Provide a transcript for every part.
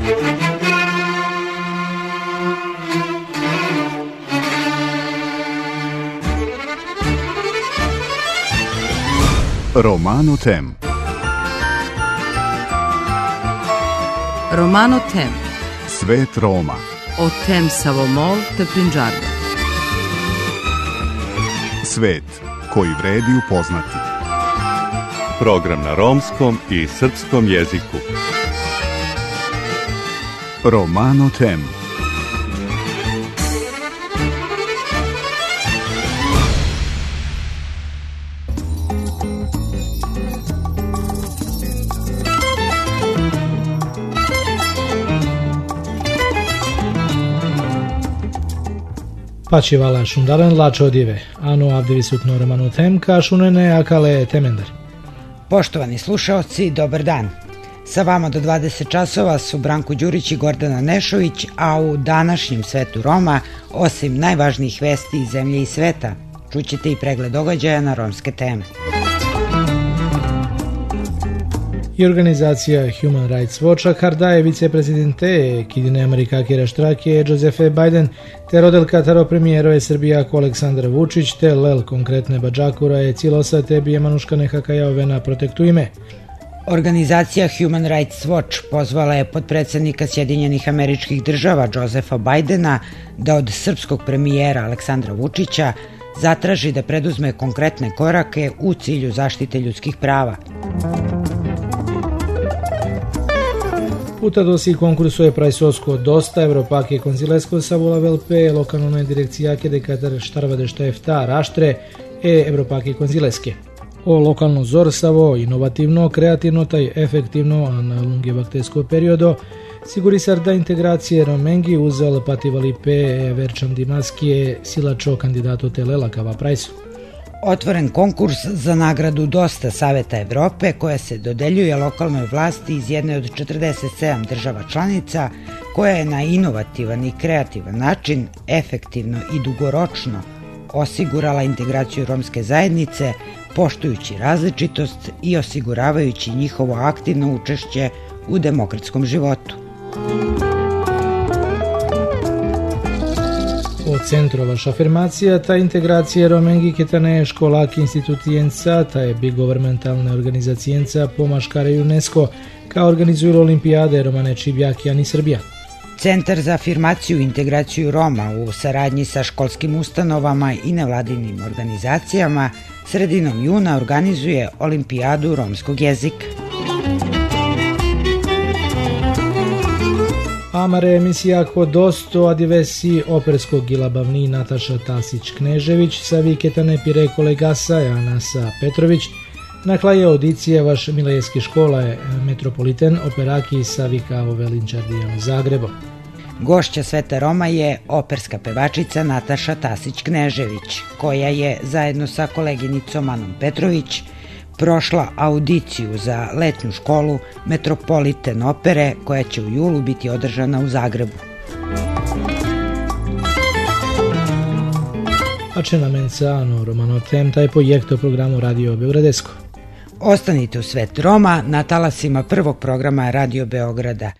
Romano Tem. Romano Tem. Svet Roma. O Tem Savomol te Prinđarda. Svet koji vredi upoznati. Program na romskom i srpskom jeziku. Romano Tem. Pačivala šundaren lač odjeve, anu avdivisutno Romano Tem, ka šunene akale temendar. Poštovani slušaoci, dobar dan. Sa vama do 20 časova su Branko Đurić i Gordana Nešović, a u današnjem svetu Roma, osim najvažnijih vesti iz zemlje i sveta, čućete i pregled događaja na romske teme. I organizacija Human Rights Watcha kardaje viceprezidente Kidine Amerikake Raštrake Josefe Biden te rodelka taro premijero Srbija ko Aleksandar Vučić te lel konkretne bađakura je cilosa tebi je manuškane hakajaovena protektu ime. Organizacija Human Rights Watch pozvala je potpredsednika Sjedinjenih Američkih Država Josefa Bidena da od srpskog premijera Aleksandra Vučića zatraži da preduzme konkretne korake u cilju zaštite ljudskih prava. Puta dosi konkursu je prajsosko dosta Evropake konzilesko savula velpe lokalne direkcijake de kadar štarvade štefta raštre Evropake konzileske. O lokalno zorsavo, inovativno, kreativno taj efektivno, a na lunge baktesko periodo, sigurisar da integracije romengi uzel pativali pe verčam dimaskije silačo kandidato telela kava prajsu. Otvoren konkurs za nagradu Dosta Saveta Evrope koja se dodeljuje lokalnoj vlasti iz jedne od 47 država članica koja je na inovativan i kreativan način, efektivno i dugoročno osigurala integraciju romske zajednice, poštujući različitost i osiguravajući njihovo aktivno učešće u demokratskom životu. O centrovaš afirmacija ta integracija romengi ketane školak institucijenca ta je bigovernmentalne organizacijenca pomaškare UNESCO kao organizuju olimpijade Romane Čibjakijan i Srbija. Centar za afirmaciju i integraciju Roma u saradnji sa školskim ustanovama i nevladinim organizacijama sredinom juna organizuje olimpijadu romskog jezika. Amare emisija kod dosto adivesi operskog gilabavni Nataša Tasić-Knežević sa viketane pire kolegasa Janasa Petrović nakla je audicije vaš Milejski škola je Metropoliten operaki sa vikao Velinčardijom Zagrebo. Gošća Sveta Roma je operska pevačica Nataša Tasić-Knežević, koja je zajedno sa koleginicom Anom Petrović prošla audiciju za letnju školu Metropoliten opere koja će u julu biti održana u Zagrebu. A će namensano Romano Tem taj projekto programu Radio Beogradesko. Ostanite u Svet Roma na talasima prvog programa Radio Beograda.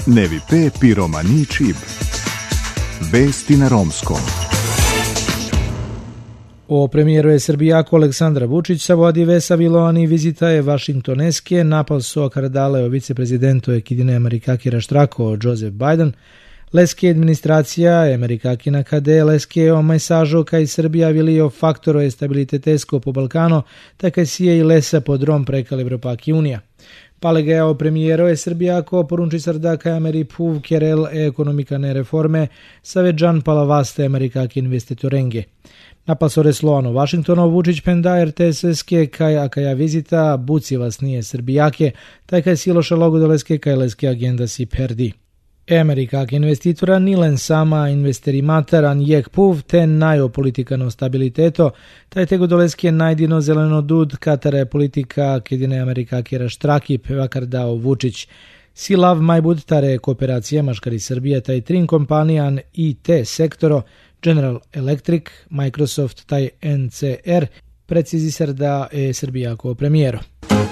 Nevi P. Piromani Čib. Vesti na romskom. O premijeru je Srbijako Aleksandra Vučića vodi Vesa Viloani vizitaje Vašingtoneske, napal so kardale o viceprezidentu Ekidine Amerikaki Raštrako Joseph Biden, leske administracija Amerikakina KD, leske o majsažo kaj Srbija vilio faktoro je stabilitetesko po Balkano, tako sije i lesa podrom prekal Evropaki Unija. Palega o premijero je Srbijako porunči srdaka Ameri Puv Kerel ekonomikane reforme saveđan palavaste Amerikaki investitorenge. Napal so resloano Vašingtono Vučić penda RTS-eske kaj akaja vizita buci vas nije Srbijake, taj kaj siloša logodoleske kaj leske agenda si perdi. Amerikak investitora nilen sama investerimatar an jek puv te najo politikano stabiliteto, taj tego doleske najdino zeleno dud katare politika kedine Amerikaki raštraki pevakar dao Vučić. Silav majbud tare kooperacija maškari Srbije taj trin kompanijan IT sektoro, General Electric, Microsoft taj NCR, precizi srda Srbijako premijero.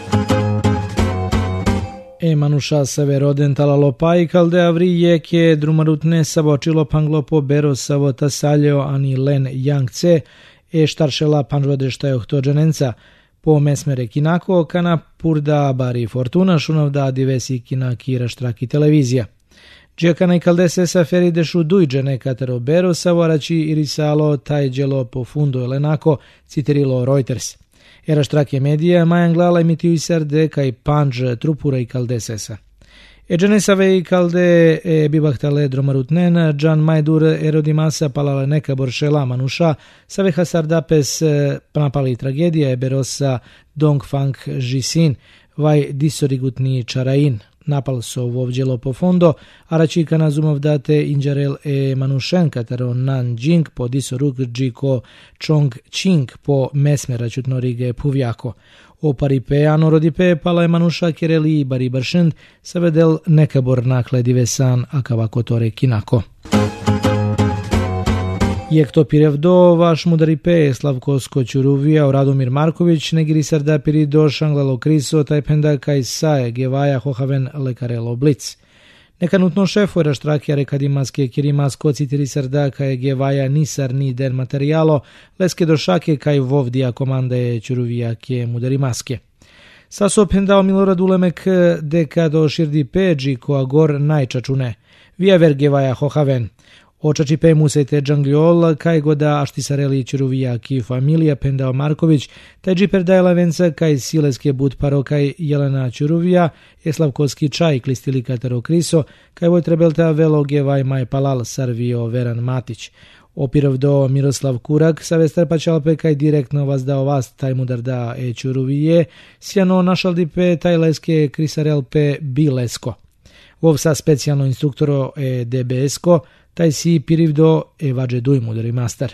Manuša severoden talalopaj kalde avri jeke drumarutne savočilo panglopo bero savo tasaljo ani len jangce štaršela panžodešta ohtođenenca. Po mesmere kinako kana purda bari fortuna šunovda divesi kinaki raštraki televizija. Džekana i kalde se saferi dešu dujđene katero bero savorači irisalo taj djelo po fundu elenako, citirilo Reuters. Raštrake medija majan glala emitiju i serde kaj panđ trupura i kalde sesa. Džene save i kalde bibahtale dromarutnen, džan majdur erodimasa palale neka boršela manuša, save hasarda pes napali tragedija berosa Dongfang Jisin, vaj disorigutni čarain. Napal so vovđelo po fondo, a račika nazumov date inđarel manušen katero Nanjing po disoruk džiko Chong Ching po mesme račutno rige puvjako. O paripe anorodipe pala je manuša kereli bari baršend savedel nekabor nakle divesan akavako tore kinako. Jek to pirevdo vaš mudaripe Slavkosko Čuruvija o Radomir Marković negiri sarda pirido šanglalo kriso taj penda kaj sae gevaja hohaven lekarelo blic. Nekanutno šefo raštrakja rekadimaske kirimasko citiri sarda kaj gevaja nisar ni den materijalo leske došake kaj vovdija komande Čuruvija ke mudarimaske. Saso pendao Milorad Ulemek deka do širdi peđi koa gor najčačune. Via ver gevaja hohaven. Očači pe musejte džangliol, kaj goda aštisareli Čuruvija ki familija pendao Marković, taj džiper dajela venca kaj sileske bud paro kaj Jelena Čuruvija, Slavkovski čaj klistili katero kriso, kaj voj trebelta velo gevaj maj palal sarvio Veran Matić. Opirov do Miroslav Kurak, savestar pačalpe kaj direktno vas dao vas taj mudar da Čuruvije, sjano našaldi pe taj leske krisarel pe bilesko. Vovsa specijalno instruktoro DBS-ko, taj si pirivdo vađe duj mudari mastar.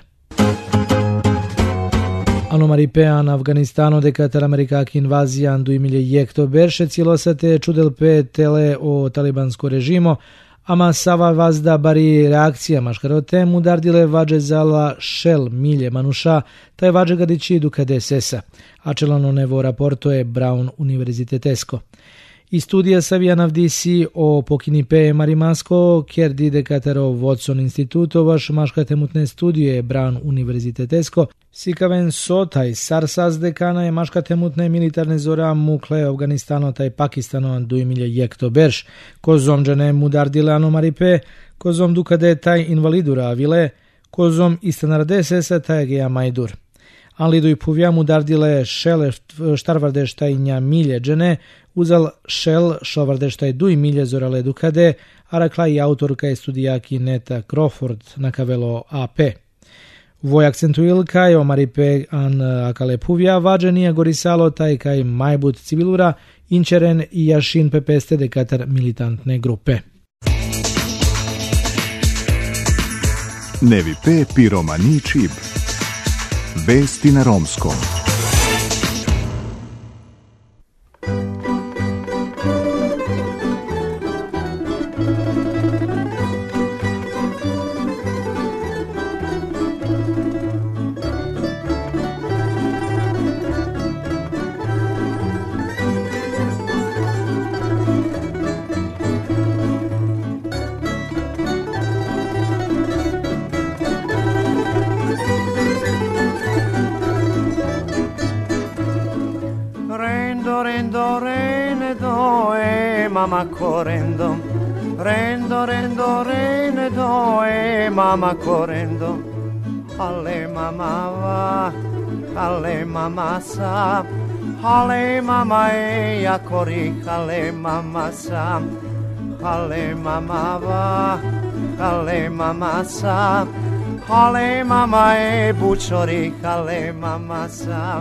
Anomari pean Afganistano dekatar Amerikak invazijan duj milje jekto berše cilosate čudel pe tele o talibansko režimo, ama sava vazda bari reakcija maškarote mudardile vađe zala šel milje manuša, taj vađe gadići dukade sesa, a čelano nevo raporto je Brown univerzitetesko. I studija savija navdisi o pokinipe Marimasko, kerdi dekatero Watson instituto vaš maškate mutne studije Brown univerzitetesko, sikaven so taj sarsaz dekana je maškate mutne militarne zora mukle Afganistano taj Pakistano dujmilje jekto berš, kozom džene mudardile anomaripe, kozom dukade taj invalidura avile, kozom istanarde sesa taj geja majdur. Anlidu i puvja mudardile šele štarvardeštaj nja milje džene, uzal šel šalvardeštaj duj milje zorale dukade, a rakla i autorka je studijaki Neta Crawford na kavelo AP. Voj akcentuil kaj o maripe an akale puvja vađe nije gorisalo taj kaj majbut civilura, inčeren i jašin pepeste dekatar militantne grupe. Nevi P. Piromani Čib. Vesti na romskom. mama correndo, rendo, rendo, rene do, mama correndo, alle mama va, alle mama sa, alle mama a corri, alle mama sa, alle mama va, alle mama sa, alle mama bučori, alle mama sa.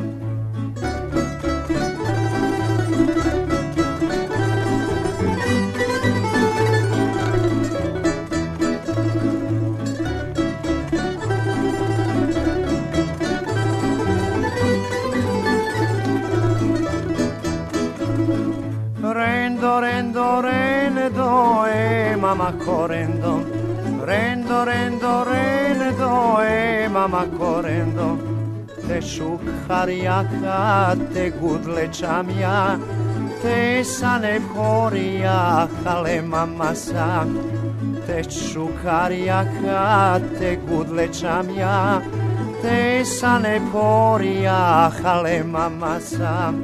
Rendo, rendo, rene do, mama correndo, rendo, rendo, rene do, mama correndo, te šukharjaka, te gudlečamja, te sane porija, ale mama sa, te šukharjaka, te gudlečamja, te sane porija, ale mama sa.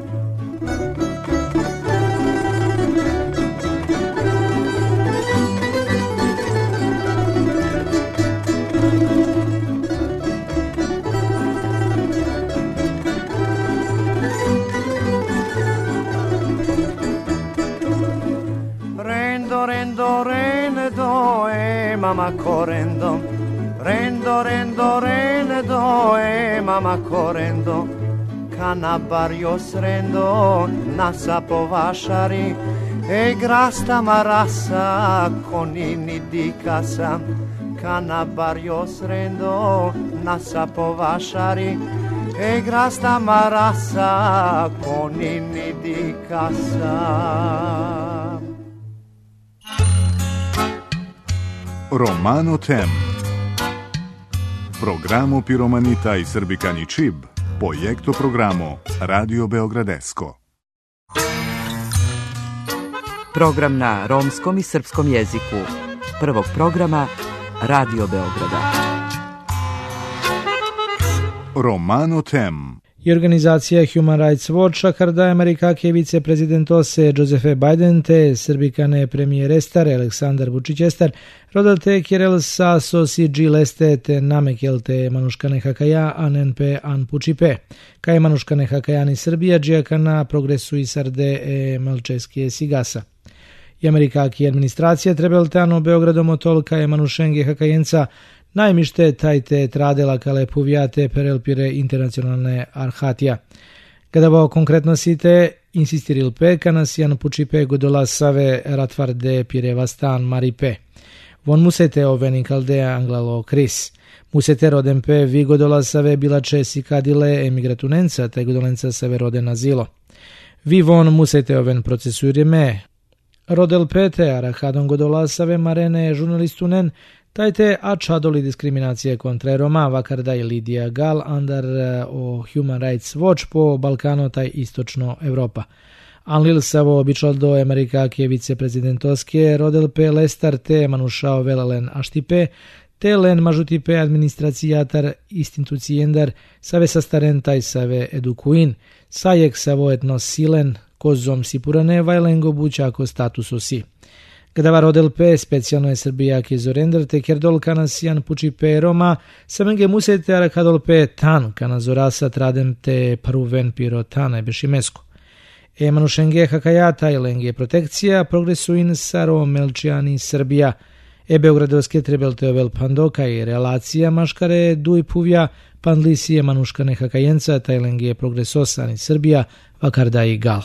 Rendo, rene do, mama correndo, rendo, rendo, rene do, mama correndo, canabarios rendo, nasa povašari, grasta marasa, konini di casa, canabarios rendo, nasa povašari, grasta marasa, konini di casa. Romano Tem. Programo Piromanita i Srbikani Čib, projekto programo Radio Beogradesko. Program na romskom i srpskom jeziku. Prvog programa Radio Beograda. Romano Tem. I organizacija Human Rights Watch kardaje Amerikake viceprezidentose Josefe Biden te srbikane premijer Estar Aleksandar Vučić Estar rodate Kirel sa sosi leste te namekelte manuškane hakaja ANNP an Pučipe. Kaj manuškane hakajani Srbija džijakana progresu i sarde malčeske sigasa. I Amerikaki administracija trebeltano Beogradom otolka je manušenge hakajenca najmište tajte tradela kale puvijate perelpire internacionalne arhatija. Gadavo konkretno site insistiril pe kanasijan Pučipe godola save ratvarde pirevastan maripe. Von musete oveni kaldea anglalo kris. Musete roden pe vi godola save bilače sikadile emigratunenca te godolenca save rode nazilo. Vi von musete oven procesurime. Rodel pete arahadon godola save marene žurnalistunen tajte a čadoli diskriminacije kontra Roma vakarda i Lidija Gal andar o Human Rights Watch po Balkano taj istočno Evropa. Anlil savo običal do Amerikake viceprezidentoske rodel pe lestar te manušao velalen aštipe te len mažutipe administracijatar institucijendar save sastaren taj save edukuin sajek savo etnos silen kozom sipurane vajlengo bućako statuso si. Gadava rodel pe specijalno je Srbijak je zorender te kerdol kanasijan Pučipe Roma samenge musete arakadol pe tan kana zorasa tradem te paruven piro tana bešimesko. Manušenge hakajata i lenge protekcija progresuin saro melčiani Srbija. Beogradovske trebelte ovel pandoka i relacija maškare duj puvja pandlisije manuškane hakajenca taj lenge progresosani Srbija vakarda i gal.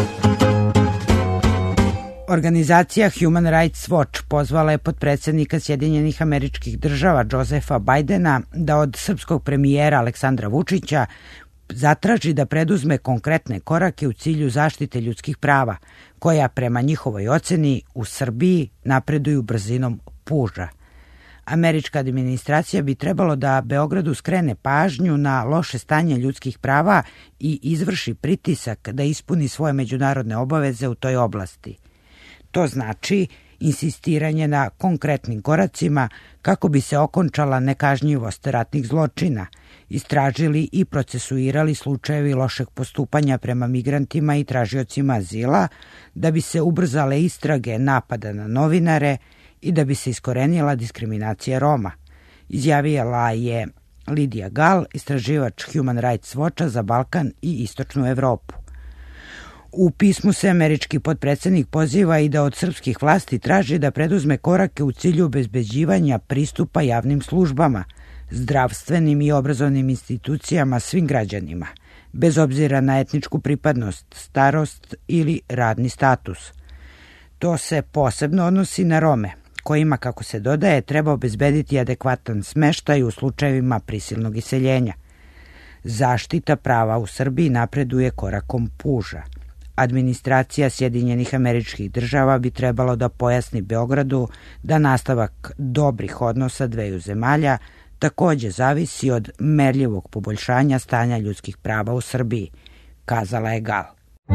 Organizacija Human Rights Watch pozvala je potpredsjednika Sjedinjenih Američkih Država Josefa Bidena da od srpskog premijera Aleksandra Vučića zatraži da preduzme konkretne korake u cilju zaštite ljudskih prava, koja prema njihovoj oceni u Srbiji napreduju brzinom puža. Američka administracija bi trebalo da Beogradu skrene pažnju na loše stanje ljudskih prava i izvrši pritisak da ispuni svoje međunarodne obaveze u toj oblasti. To znači insistiranje na konkretnim koracima kako bi se okončala nekažnjivost ratnih zločina, istražili i procesuirali slučajevi lošeg postupanja prema migrantima i tražiocima azila, da bi se ubrzale istrage napada na novinare i da bi se iskorenila diskriminacija Roma, izjavila je Lidija Gal, istraživač Human Rights Watcha za Balkan i Istočnu Evropu. U pismu se američki potpredsednik poziva i da od srpskih vlasti traži da preduzme korake u cilju obezbeđivanja pristupa javnim službama, zdravstvenim i obrazovnim institucijama svim građanima, bez obzira na etničku pripadnost, starost ili radni status. To se posebno odnosi na Rome, kojima, kako se dodaje, treba obezbediti adekvatan smeštaj u slučajevima prisilnog iseljenja. Zaštita prava u Srbiji napreduje korakom puža. Administracija Sjedinjenih Američkih Država bi trebalo da pojasni Beogradu da nastavak dobrih odnosa dveju zemalja takođe zavisi od merljivog poboljšanja stanja ljudskih prava u Srbiji, kazala je Gal.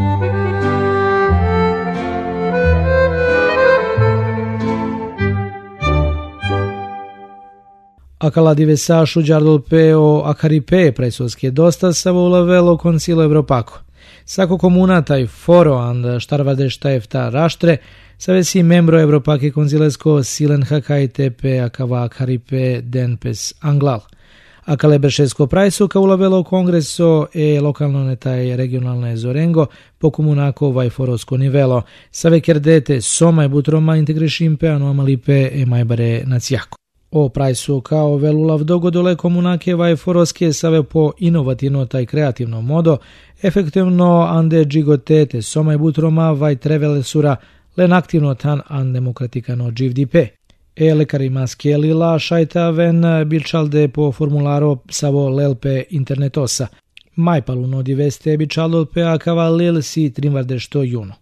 Aquela diversașul giardul pe o acaripe prețosche dosta savolavelo Consilo Evropaco. Sako comunata i foro and štarvadešta efta raštre, savesi membro Evropake Konzilesko silen hakaite pe akava acaripe denpes anglal. Akale beršesko prajso kaulavelo kongreso e lokalno netaj regionalne zorengo po comunaco vai forosko nivelo, save kerdete soma e butroma integrišimpe anomalipe e majbare nacijako. O prajsu kao velulav dogodole komunake vaj foroske save po inovativno taj kreativno modo, efektivno ande džigotete soma e butroma vaj trevele sura len aktivno tan an demokratikano GDP. E lekari maskelila šajta ven bilčalde po formularo savo lelpe internetosa. Majpaluno diveste bičalolpe akava lel si trimvardešto juno.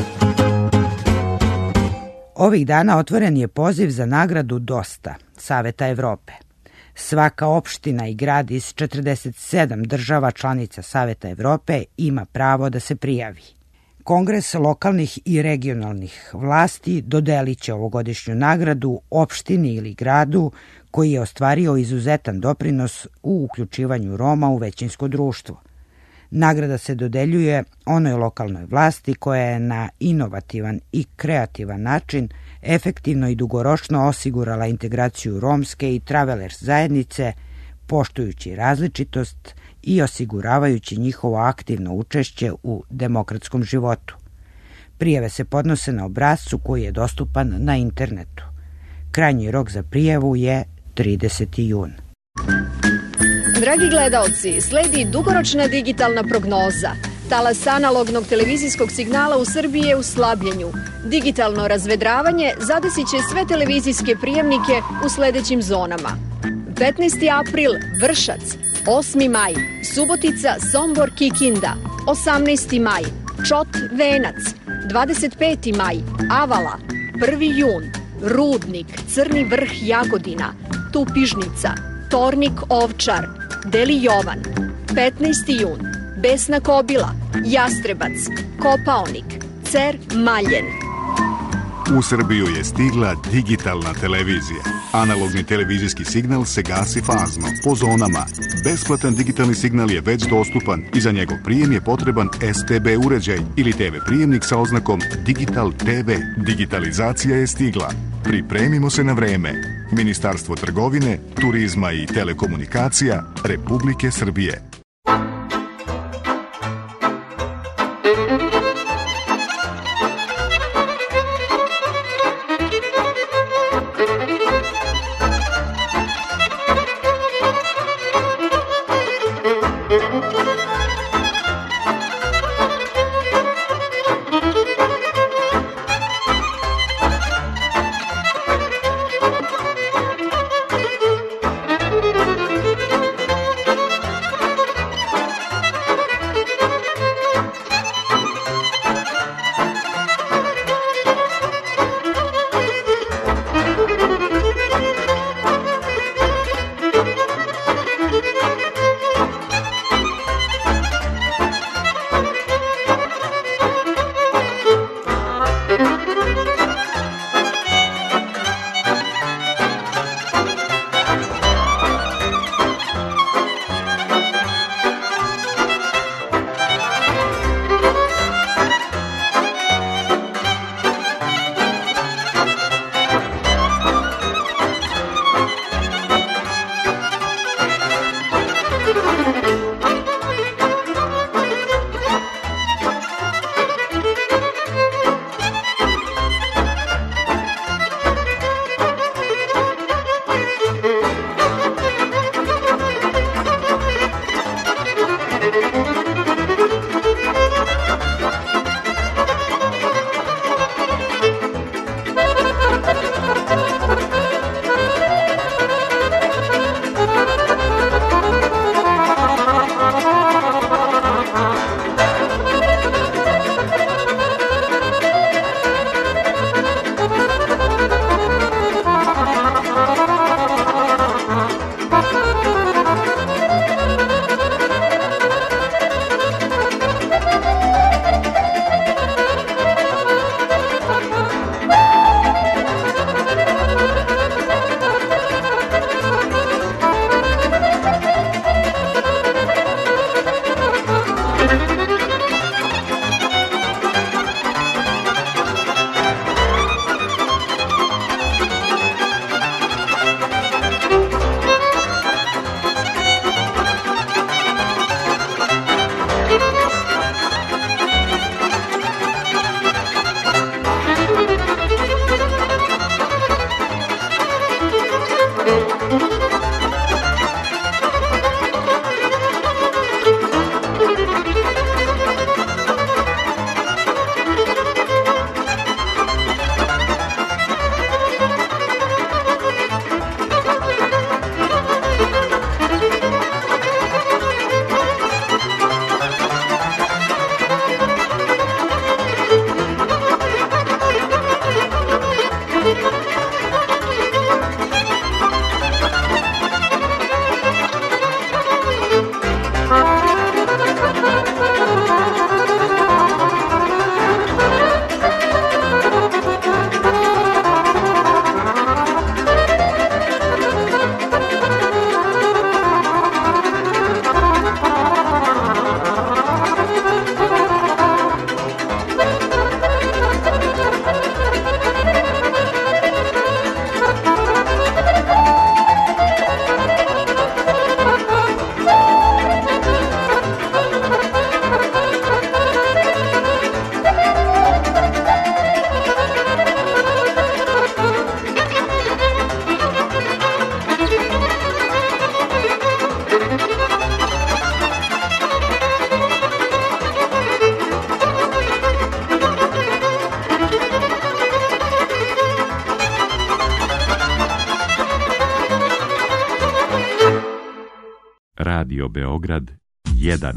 Ovih dana otvoren je poziv za nagradu Dosta, Saveta Evrope. Svaka opština i grad iz 47 država članica Saveta Evrope ima pravo da se prijavi. Kongres lokalnih i regionalnih vlasti dodelit će ovogodišnju nagradu opštini ili gradu koji je ostvario izuzetan doprinos u uključivanju Roma u većinsko društvo. Nagrada se dodeljuje onoj lokalnoj vlasti koja je na inovativan i kreativan način efektivno i dugoročno osigurala integraciju romske i travelers zajednice, poštujući različitost i osiguravajući njihovo aktivno učešće u demokratskom životu. Prijave se podnose na obrascu koji je dostupan na internetu. Krajnji rok za prijavu je 30. jun. Dragi gledaoci, sledi dugoročna digitalna prognoza. Talas analognog televizijskog signala u Srbiji je u slabljenju. Digitalno razvedravanje zadesit će sve televizijske prijemnike u sledećim zonama. 15. april Vršac, 8. maj Subotica, Sombor, Kikinda, 18. maj Čot, Venac, 25. maj Avala, 1. jun Rudnik, Crni vrh, Jagodina, Tupižnica, Tornik, Ovčar, Deli Jovan, 15. jun Besna Kobila, Jastrebac, Kopaonik, Cer, Maljen. U Srbiju je stigla digitalna televizija. Analogni televizijski signal se gasi fazno, po zonama. Besplatan digitalni signal je već dostupan i za njegov prijem je potreban STB uređaj ili TV prijemnik sa oznakom Digital TV. Digitalizacija je stigla. Pripremimo se na vreme. Ministarstvo trgovine, turizma i telekomunikacija Republike Srbije. Radio Beograd 1.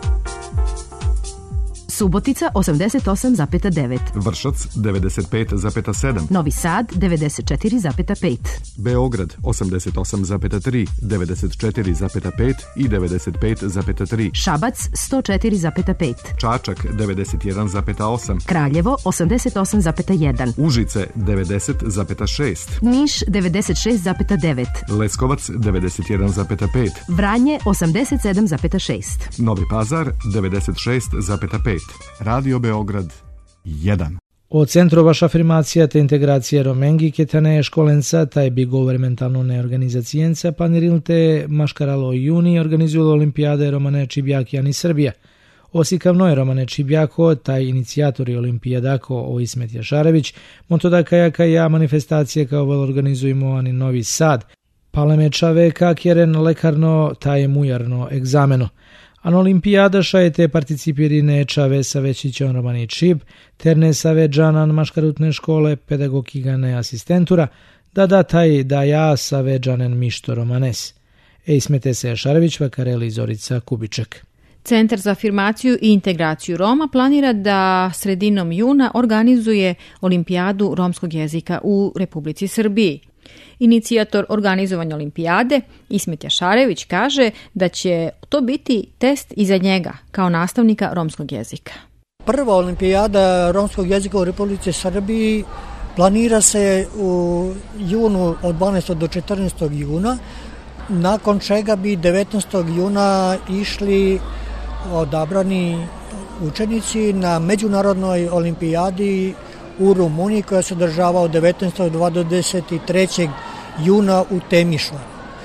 Subotica 88,9. Vršac 95,7. Novi Sad 94,5. Beograd 88,3, 94,5 i 95,3. Šabac 104,5. Čačak 91,8. Kraljevo 88,1. Užice 90,6. Niš 96,9. Leskovac 91,5. Vranje 87,6. Novi Pazar 96,5. Radio Beograd 1. O centru vaš afirmacija te integracija romengi ketane školenca taj bi governmentalno organizacijenca panirilte maškaralo juni organizuju olimpijade Romane Čibjakijani Srbija. Osikavno je Romane Čibjako, taj inicijatori olimpijadako o Ismet Jašarević, montodaka ja manifestacije kao vel organizujemo ani Novi Sad. Palemečave kakjeren lekarno taj mujarno egzameno. An olimpijada šajete participirine čave sa većićom Romani Čib, terne save džanan maškarutne škole, pedagogigane asistentura, da taj da ja save džanen mišto Romanes. Ismete se Jašarević, vakareli Zorica Kubiček. Centar za afirmaciju i integraciju Roma planira da sredinom juna organizuje olimpijadu romskog jezika u Republici Srbiji. Inicijator organizovanja olimpijade, Ismet Jašarević, kaže da će to biti test i za njega kao nastavnika romskog jezika. Prva olimpijada romskog jezika u Republici Srbiji planira se u junu od 12. do 14. juna, nakon čega bi 19. juna išli odabrani učenici na međunarodnoj olimpijadi u Rumuniji koja se održava od 19. do 23. juna u Temišvaru.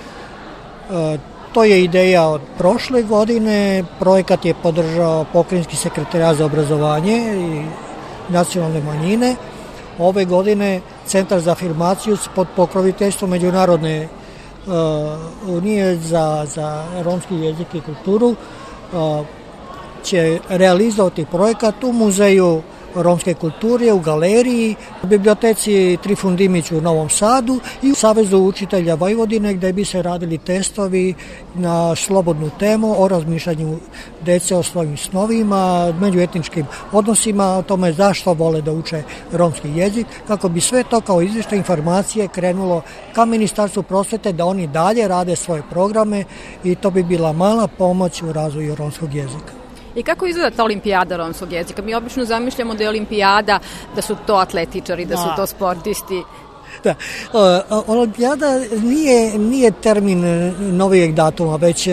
To je ideja od prošle godine, projekat je podržao Pokrajinski sekretarijat za obrazovanje i nacionalne manjine. Ove godine Centar za afirmaciju pod pokroviteljstvom Međunarodne unije za romski jezik i kulturu će realizovati projekat u muzeju romske kulture, u galeriji, u biblioteci Trifun Dimić u Novom Sadu i u Savezu učitelja Vojvodine gde bi se radili testovi na slobodnu temu o razmišljanju dece o svojim snovima, međuetničkim odnosima, o tome zašto vole da uče romski jezik, kako bi sve to kao izvještaj informacije krenulo ka Ministarstvu prosvete da oni dalje rade svoje programe i to bi bila mala pomoć u razvoju romskog jezika. I kako izgleda ta olimpijada romskog jezika? Mi obično zamišljamo da je olimpijada, da su to atletičari, da su to sportisti. Da, olimpijada nije termin novijeg datuma, već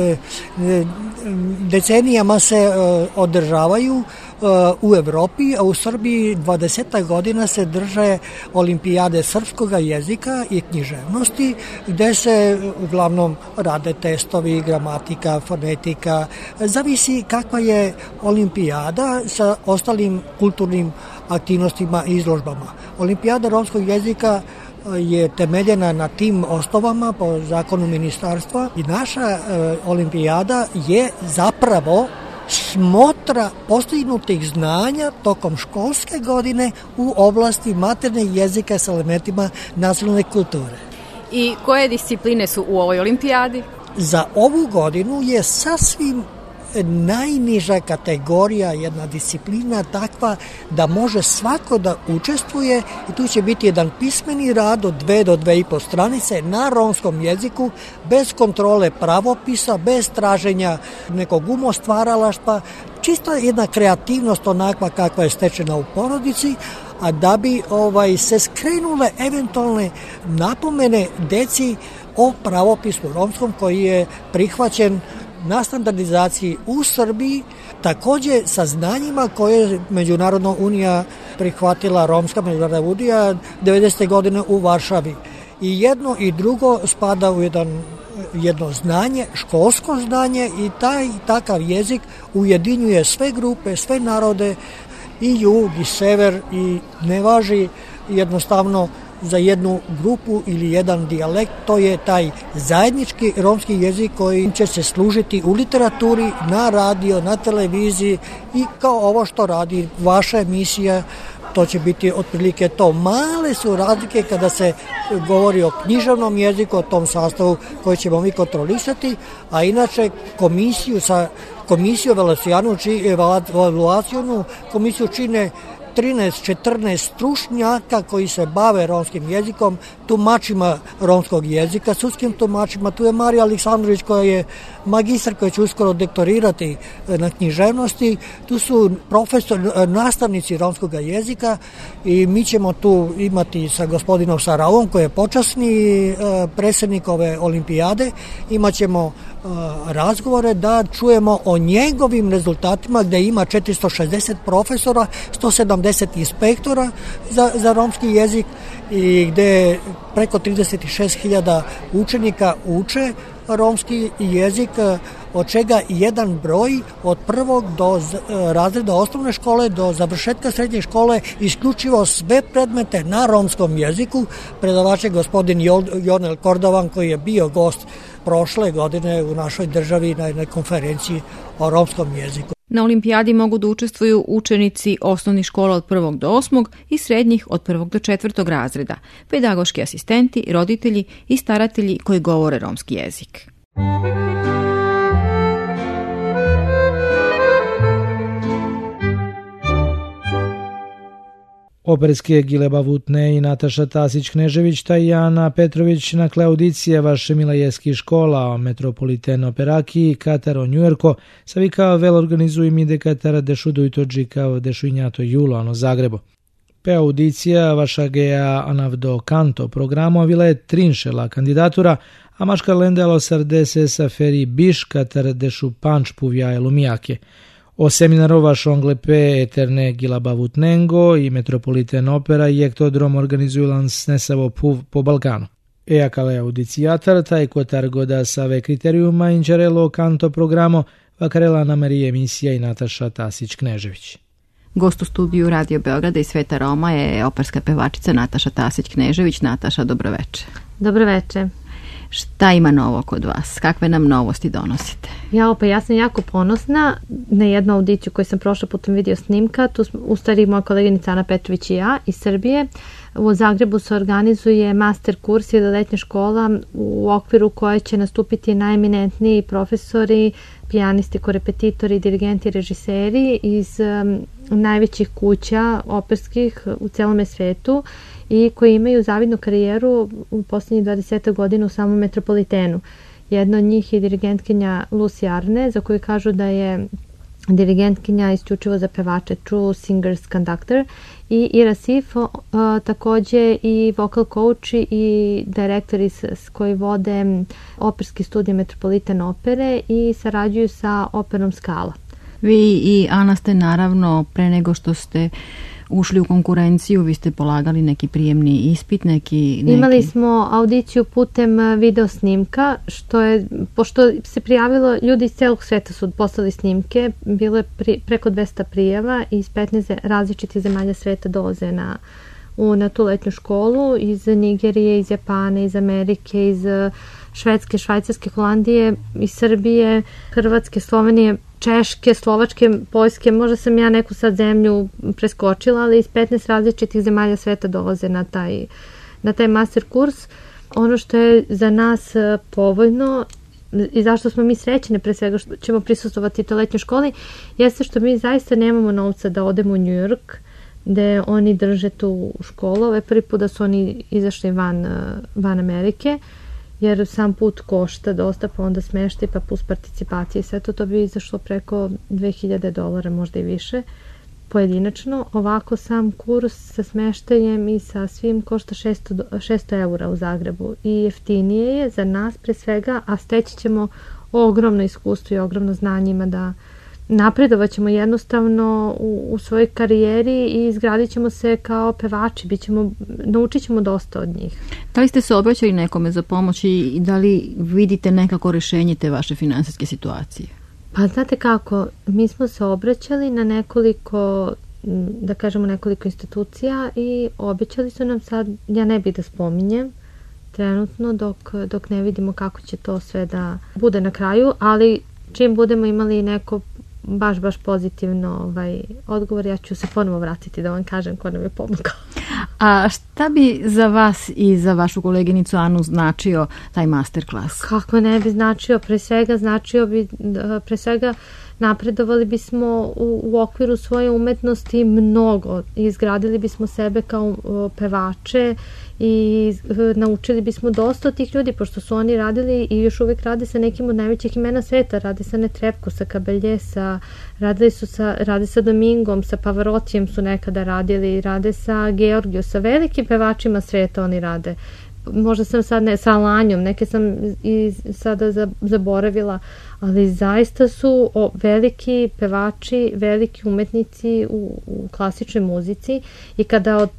decenijama se održavaju u Evropi, a u Srbiji 20 godina se drže olimpijade srpskog jezika i književnosti, gde se uglavnom rade testovi, gramatika, fonetika. Zavisi kakva je olimpijada sa ostalim kulturnim aktivnostima i izložbama. Olimpijada romskog jezika je temeljena na tim osnovama po zakonu ministarstva i naša olimpijada je zapravo smotra postignutih znanja tokom školske godine u oblasti maternjeg jezika sa elementima nacionalne kulture. I koje discipline su u ovoj olimpijadi? Za ovu godinu je sasvim najniža kategorija, jedna disciplina takva da može svako da učestvuje i tu će biti jedan pismeni rad od 2 do 2,5 stranice na romskom jeziku, bez kontrole pravopisa, bez traženja nekog umostvaralaštva, čisto jedna kreativnost onakva kakva je stečena u porodici, a da bi se skrenule eventualne napomene deci o pravopisu romskom koji je prihvaćen na standardizaciji u Srbiji, takođe sa znanjima koje je Međunarodna unija prihvatila, Romska međunarodna unija 90. godine u Varšavi. I jedno i drugo spada u jedno znanje, školsko znanje i takav jezik ujedinjuje sve grupe, sve narode i jug i sever i ne važi jednostavno za jednu grupu ili jedan dijalekt, to je taj zajednički romski jezik koji će se služiti u literaturi, na radio, na televiziji i kao ovo što radi vaša emisija to će biti otprilike to. Male su razlike kada se govori o književnom jeziku, o tom sastavu koji ćemo mi kontrolisati, a inače komisiju evaluacijonu komisiju čine 13-14 stručnjaka koji se bave romskim jezikom, tumačima romskog jezika, sudskim tumačima. Tu je Marija Aleksandrović koja je magistar koja će uskoro doktorirati na književnosti. Tu su nastavnici romskog jezika i mi ćemo tu imati sa gospodinom Saravom koji je počasni predsjednik ove olimpijade. Imaćemo razgovore da čujemo o njegovim rezultatima gde ima 460 profesora, 170 inspektora za romski jezik i gde preko 36.000 učenika uče romski jezik, od čega jedan broj od prvog do razreda osnovne škole do završetka srednje škole isključivo sve predmete na romskom jeziku. Predavač je gospodin Jonel Kordovan koji je bio gost prošle godine u našoj državi na jednoj konferenciji o romskom jeziku. Na olimpijadi mogu da učestvuju učenici osnovnih škola od 1. do 8. i srednjih od 1. do 4. razreda, pedagoški asistenti, roditelji i staratelji koji govore romski jezik. Operske Gileba Vutne i Nataša Tasić-Knežević ta i Ana Petrović nakle audicije vaše Milajeski škola o Metropoliten operaki Katar o Njujorko savika vel organizujem ide Katara dešuduj tođika dešuinjato Julo Zagrebo. Pe audicija vaša geja anavdo kanto programo avila je trinšela kandidatura, a maškar lendelo sardese saferi biš Katar dešu panč puvjaje lumijake. O seminaru vaš Onglepe eterne Gilaba Vutnengo i Metropoliten opera i Ektodrom organizuju lansnesavo puv po Balkanu. Eakale audicijatar taj kotar goda save kriterijuma inčarelo kanto programo vakarela na Marije emisija i Nataša Tasić-Knežević. Gost u studiju Radio Beograda i Sveta Roma je operska pevačica Nataša Tasić-Knežević. Nataša, dobroveče. Dobroveče. Šta ima novo kod vas? Kakve nam novosti donosite? Ja sam jako ponosna na jednu audiciju koju sam prošla putem video snimka. Tu u stvari moja koleginica Ana Petrović i ja iz Srbije. U Zagrebu se organizuje master kurs ili letnja škola u okviru koje će nastupiti najeminentniji profesori, pijanisti, korepetitori, dirigenti, režiseri iz najvećih kuća operskih u celom svetu i koji imaju zavidnu karijeru u posljednjih 20 godina u samom Metropolitenu. Jedna od njih je dirigentkinja Lucy Arne, za koju kažu da je dirigentkinja isključivo za pevače, true singers conductor, i Ira Sif, takođe i vocal coach i direktori koji vode operski studij Metropoliten opere i sarađuju sa operom Scala. Vi i Ana ste naravno pre nego što ste ušli u konkurenciju, vi ste polagali neki prijemni ispit, Imali smo audiciju putem video snimka, pošto se prijavilo, ljudi iz celog sveta su poslali snimke, bilo je preko 200 prijava i iz 15 različitih zemalja sveta dolaze na tu letnju školu, iz Nigerije, iz Japana, iz Amerike, iz Švedske, Švajcarske, Holandije, iz Srbije, Hrvatske, Slovenije, Češke, Slovačke, Poljske, možda sam ja neku sad zemlju preskočila, ali iz 15 različitih zemalja sveta dolaze na taj master kurs. Ono što je za nas povoljno i zašto smo mi srećni pre svega što ćemo prisustvovati toj letnjoj školi, jeste što mi zaista nemamo novca da odemo u New York, gde oni drže tu školu. Ovo je prvi put da su oni izašli van Amerike, jer sam put košta dosta, pa onda smeštaj, pa plus participacije. Sve to bi izašlo preko $2000, možda i više, pojedinačno. Ovako sam kurs sa smeštajem i sa svim košta 600 eura u Zagrebu i jeftinije je za nas pre svega, a steći ćemo ogromno iskustvo i ogromno znanjima da napredovat ćemo jednostavno u svojoj karijeri i izgradit ćemo se kao pevači, naučit ćemo dosta od njih. Da li ste se obraćali nekome za pomoć i da li vidite nekako rešenje te vaše finansijske situacije? Pa znate kako, mi smo se obraćali na nekoliko institucija i obećali su nam sad, ja ne bih da spominjem trenutno dok ne vidimo kako će to sve da bude na kraju, ali čim budemo imali neko baš pozitivno odgovor. Ja ću se ponovo vratiti da vam kažem ko nam je pomogao. A šta bi za vas i za vašu koleginicu Anu značio taj masterclass? Kako ne bi značio? Pre svega napredovali bismo u okviru svoje umetnosti mnogo. Izgradili bismo sebe kao pevače i naučili bismo dosta od tih ljudi, pošto su oni radili i još uvijek rade sa nekim od najvećih imena sveta. Rade sa Netrebko, sa Caballé, rade sa Domingom, sa Pavarottijem su nekada radili, rade sa Georgijom, sa velikim pevačima sveta oni rade. Možda sam sad sa Alanjom, neke sam i sada zaboravila, ali zaista su veliki pevači, veliki umetnici u klasičnoj muzici i kada od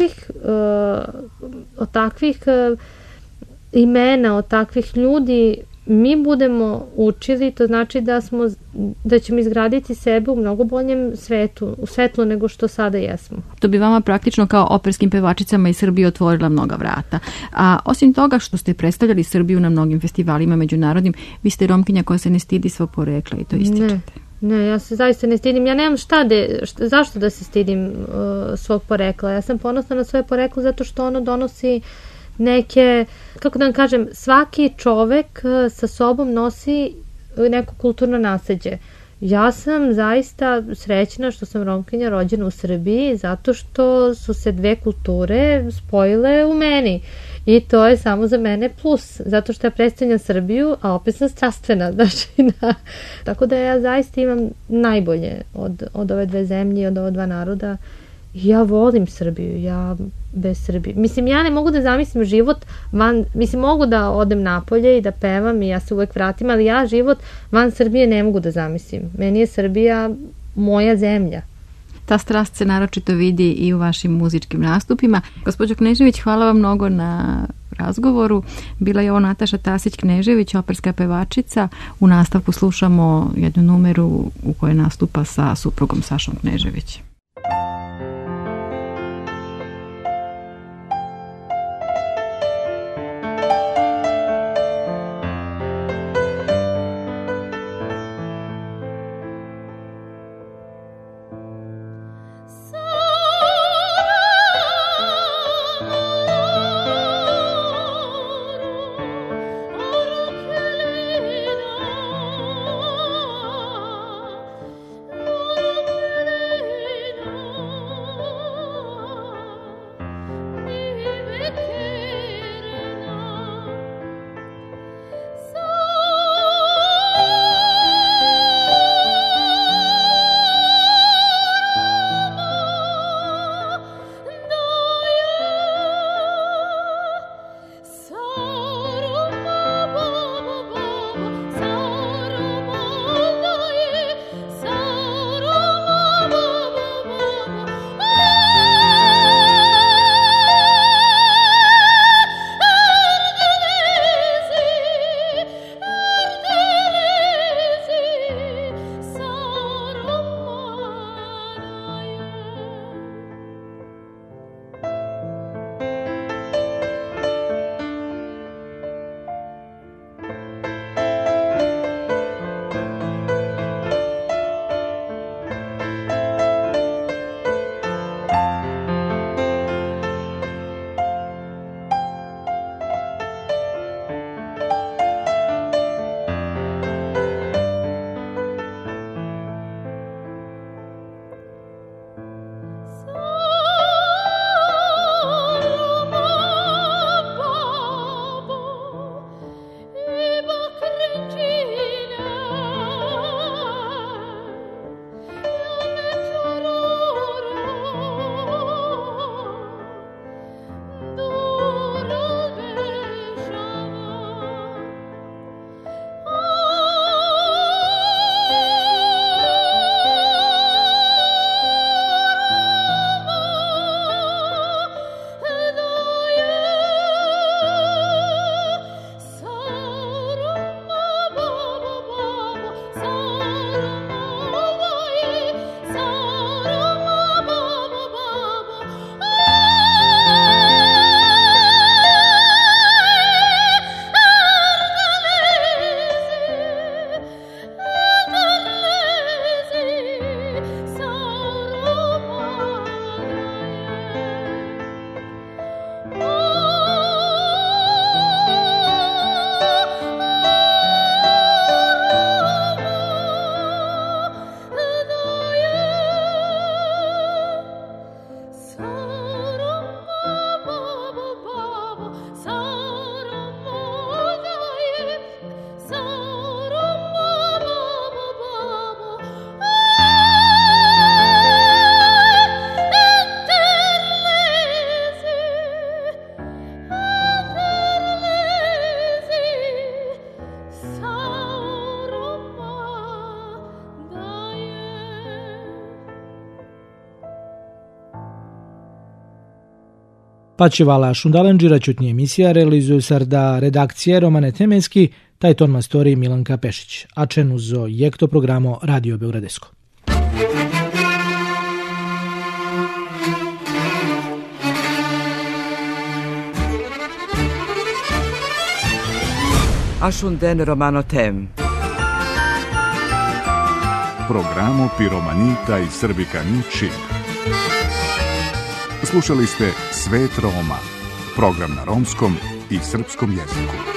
takvih imena, od takvih ljudi mi budemo učili, to znači da ćemo izgraditi sebe u mnogo boljem svetlu nego što sada jesmo. To bi vama praktično kao operskim pevačicama iz Srbije otvorila mnoga vrata. A osim toga što ste predstavljali Srbiju na mnogim festivalima međunarodnim, vi ste Romkinja koja se ne stidi svog porekla i to ističete. Ne, ja se zaista ne stidim. Ja nemam zašto da se stidim svog porekla. Ja sam ponosna na svoje poreklo zato što ono donosi neke, kako da vam kažem, svaki čovek sa sobom nosi neko kulturno nasleđe. Ja sam zaista srećna što sam Romkinja rođena u Srbiji zato što su se dve kulture spojile u meni i to je samo za mene plus, zato što ja predstavljam Srbiju, a opet sam strastvena, tako da ja zaista imam najbolje od ove dve zemlje i od ova dva naroda. Ja volim Srbiju, ja bez Srbije. Mislim, ja ne mogu da zamislim život mogu da odem napolje i da pevam i ja se uvek vratim, ali ja život van Srbije ne mogu da zamislim. Meni je Srbija moja zemlja. Ta strast se naročito vidi i u vašim muzičkim nastupima. Gospođo Knežević, hvala vam mnogo na razgovoru. Bila je ovo Nataša Tasić-Knežević, operska pevačica. U nastavku slušamo jednu numeru u kojoj nastupa sa suprugom Sašom Knežević. Pačevala Šundalenđira ćutnje emisija realizuju sarda redakcije Romane Temenski, taj ton mastori Milanka Pešić, a čenu zo jekto programo Radio Beogradesko. Ašunden Romano Tem. Programo Piromanita i Srbika Ničin. Slušali ste Svet Roma, program na romskom i srpskom jeziku.